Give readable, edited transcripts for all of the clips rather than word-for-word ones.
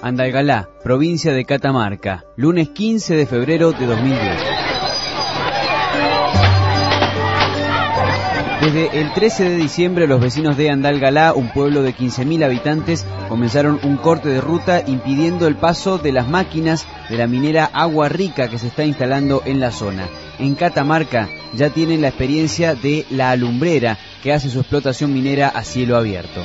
Andalgalá, provincia de Catamarca, lunes 15 de febrero de 2010. Desde el 13 de diciembre, los vecinos de Andalgalá, un pueblo de 15.000 habitantes, comenzaron un corte de ruta impidiendo el paso de las máquinas de la minera Agua Rica que se está instalando en la zona. En Catamarca ya tienen la experiencia de La Alumbrera, que hace su explotación minera a cielo abierto.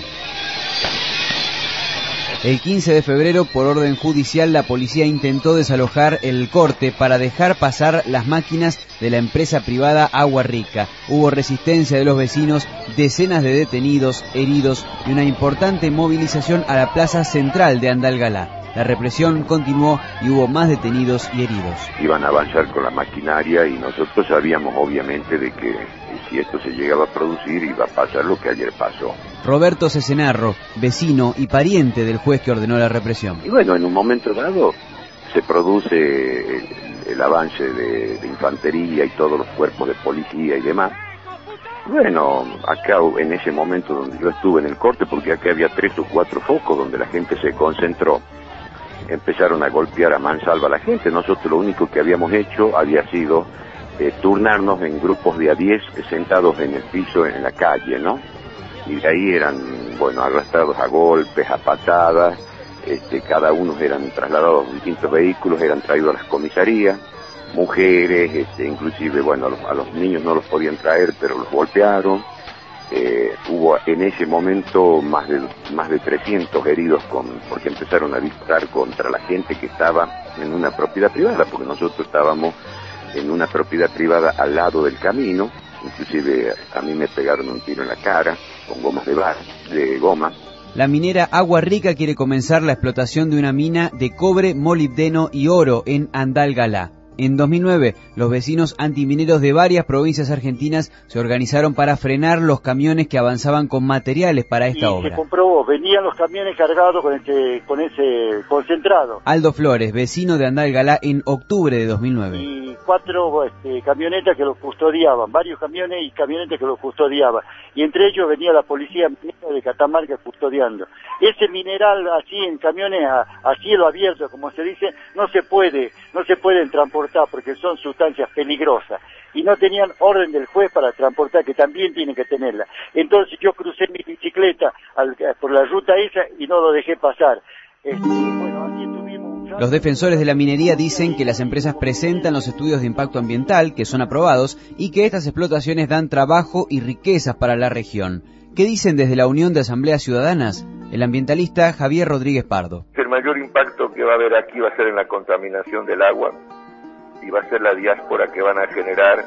El 15 de febrero, por orden judicial, la policía intentó desalojar el corte para dejar pasar las máquinas de la empresa privada Agua Rica. Hubo resistencia de los vecinos, decenas de detenidos, heridos y una importante movilización a la plaza central de Andalgalá. La represión continuó y hubo más detenidos y heridos. Iban a avanzar con la maquinaria y nosotros sabíamos obviamente de que si esto se llegaba a producir iba a pasar lo que ayer pasó. Roberto Cesenarro, vecino y pariente del juez que ordenó la represión. Y bueno, en un momento dado se produce el avance de infantería y todos los cuerpos de policía y demás. Bueno, acá en ese momento donde yo estuve en el corte, porque acá había 3 o 4 focos donde la gente se concentró, empezaron a golpear a mansalva a la gente. Nosotros lo único que habíamos hecho había sido turnarnos en grupos de a 10 sentados en el piso en la calle, ¿no? Y de ahí eran, bueno, arrastrados a golpes, a patadas, cada uno eran trasladados a distintos vehículos, eran traídos a las comisarías, mujeres, inclusive, bueno, a los niños no los podían traer, pero los golpearon. Hubo en ese momento más de 300 heridos porque empezaron a disparar contra la gente que estaba en una propiedad privada, porque nosotros estábamos en una propiedad privada al lado del camino. Inclusive a mí me pegaron un tiro en la cara con gomas de goma. La minera Agua Rica quiere comenzar la explotación de una mina de cobre, molibdeno y oro en Andalgalá. En 2009, los vecinos antimineros de varias provincias argentinas se organizaron para frenar los camiones que avanzaban con materiales para esta obra. Se comprobó, venían los camiones cargados con ese concentrado. Aldo Flores, vecino de Andalgalá en octubre de 2009. Y 4 camionetas que los custodiaban, varios camiones y camionetas que los custodiaban. Y entre ellos venía la policía de Catamarca custodiando. Ese mineral así en camiones a cielo abierto, como se dice, no se pueden transportar porque son sustancias peligrosas y no tenían orden del juez para transportar, que también tienen que tenerla. Entonces yo crucé mi bicicleta por la ruta esa y no lo dejé pasar. Bueno, así estuvimos. Los defensores de la minería dicen que las empresas presentan los estudios de impacto ambiental, que son aprobados, y que estas explotaciones dan trabajo y riquezas para la región. ¿Qué dicen desde la Unión de Asambleas Ciudadanas? El ambientalista Javier Rodríguez Pardo. El mayor impacto que va a haber aquí va a ser en la contaminación del agua y va a ser la diáspora que van a generar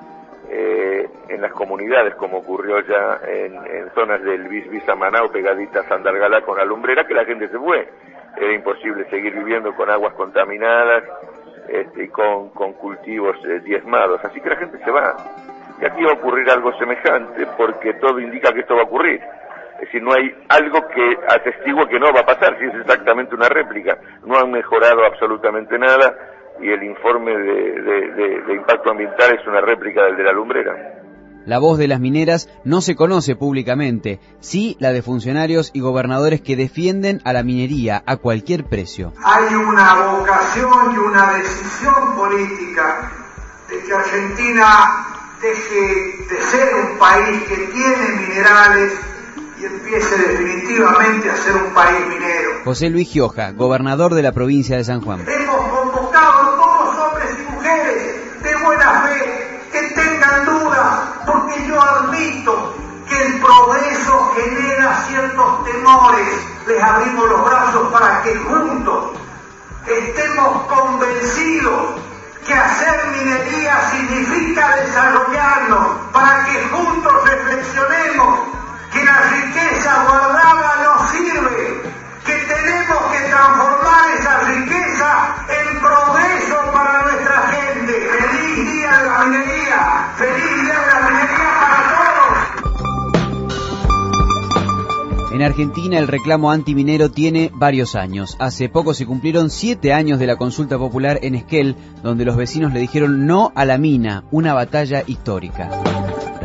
en las comunidades, como ocurrió ya en zonas del Bis-Bis-Amanao, pegaditas a Andalgalá con Alumbrera, que la gente se fue. Era imposible seguir viviendo con aguas contaminadas y con cultivos diezmados, así que la gente se va. Y aquí va a ocurrir algo semejante porque todo indica que esto va a ocurrir. Es decir, no hay algo que atestigue que no va a pasar, si es exactamente una réplica. No han mejorado absolutamente nada y el informe de impacto ambiental es una réplica del de la Alumbrera. La voz de las mineras no se conoce públicamente, sí la de funcionarios y gobernadores que defienden a la minería a cualquier precio. Hay una vocación y una decisión política de que Argentina deje de ser un país que tiene minerales y empiece definitivamente a ser un país minero. José Luis Gioja, gobernador de la provincia de San Juan. Hemos convocado a todos hombres y mujeres de buena fe que tengan dudas, porque yo admito que el progreso genera ciertos temores. Les abrimos los brazos para que juntos estemos convencidos que hacer minería significa desarrollarnos, para que juntos reflexionemos que la riqueza guardada no sirve, que tenemos que transformar esa riqueza en progreso para nuestra gente. ¡Feliz Día de la Minería! ¡Feliz Día de la Minería para todos! En Argentina el reclamo antiminero tiene varios años. Hace poco se cumplieron 7 años de la consulta popular en Esquel, donde los vecinos le dijeron no a la mina, una batalla histórica.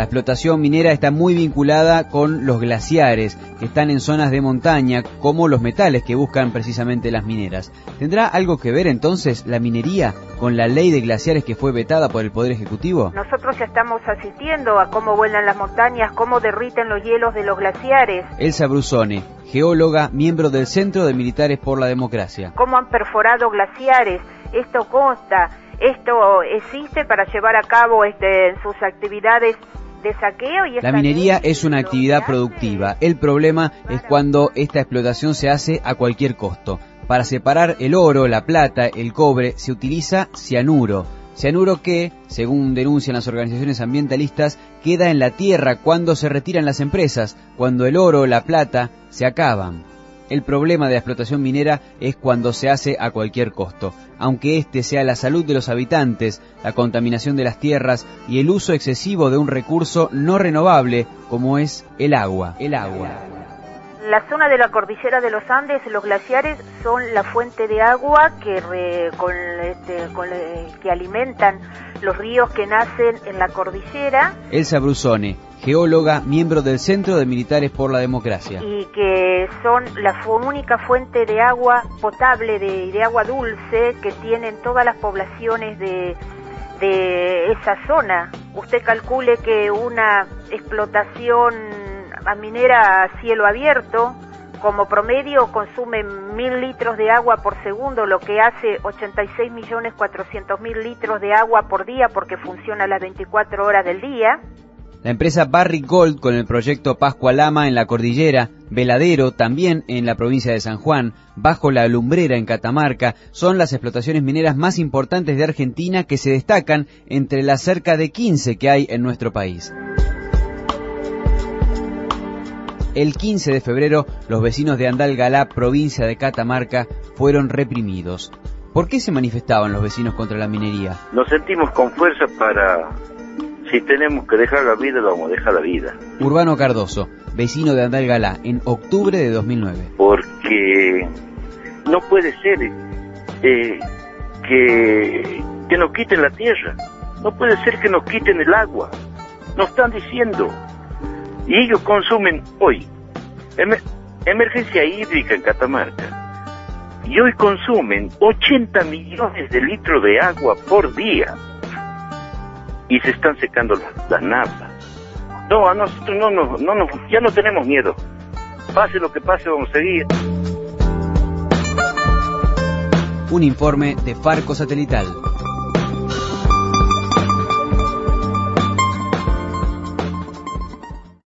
La explotación minera está muy vinculada con los glaciares, que están en zonas de montaña, como los metales que buscan precisamente las mineras. ¿Tendrá algo que ver entonces la minería con la ley de glaciares que fue vetada por el Poder Ejecutivo? Nosotros ya estamos asistiendo a cómo vuelan las montañas, cómo derriten los hielos de los glaciares. Elsa Brusone, geóloga, miembro del Centro de Militares por la Democracia. Cómo han perforado glaciares, esto consta, esto existe para llevar a cabo sus actividades de saqueo. Y la minería es una actividad productiva. El problema es cuando esta explotación se hace a cualquier costo. Para separar el oro, la plata, el cobre, se utiliza cianuro. Cianuro que, según denuncian las organizaciones ambientalistas, queda en la tierra cuando se retiran las empresas, cuando el oro, la plata, se acaban. El problema de la explotación minera es cuando se hace a cualquier costo, aunque este sea la salud de los habitantes, la contaminación de las tierras y el uso excesivo de un recurso no renovable como es el agua. La zona de la cordillera de los Andes, los glaciares son la fuente de agua que alimentan los ríos que nacen en la cordillera. Elsa Brusone, geóloga, miembro del Centro de Militares por la Democracia. Y que son la única fuente de agua potable y de agua dulce que tienen todas las poblaciones de esa zona. Usted calcule que una explotación minera a cielo abierto, como promedio, consume 1.000 litros de agua por segundo, lo que hace 86.400.000 litros de agua por día, porque funciona las 24 horas del día. La empresa Barrick Gold, con el proyecto Pascualama en la cordillera, Veladero también en la provincia de San Juan, Bajo la Lumbrera en Catamarca, son las explotaciones mineras más importantes de Argentina que se destacan entre las cerca de 15 que hay en nuestro país. El 15 de febrero, los vecinos de Andalgalá, provincia de Catamarca, fueron reprimidos. ¿Por qué se manifestaban los vecinos contra la minería? Nos sentimos con fuerza para, si tenemos que dejar la vida, vamos a dejar la vida. Urbano Cardoso, vecino de Andalgalá, en octubre de 2009. Porque no puede ser que nos quiten la tierra, no puede ser que nos quiten el agua. Nos están diciendo... Y ellos consumen hoy, emergencia hídrica en Catamarca, y hoy consumen 80 millones de litros de agua por día, y se están secando las napas. No, a nosotros ya no tenemos miedo. Pase lo que pase, vamos a seguir. Un informe de Farco Satelital.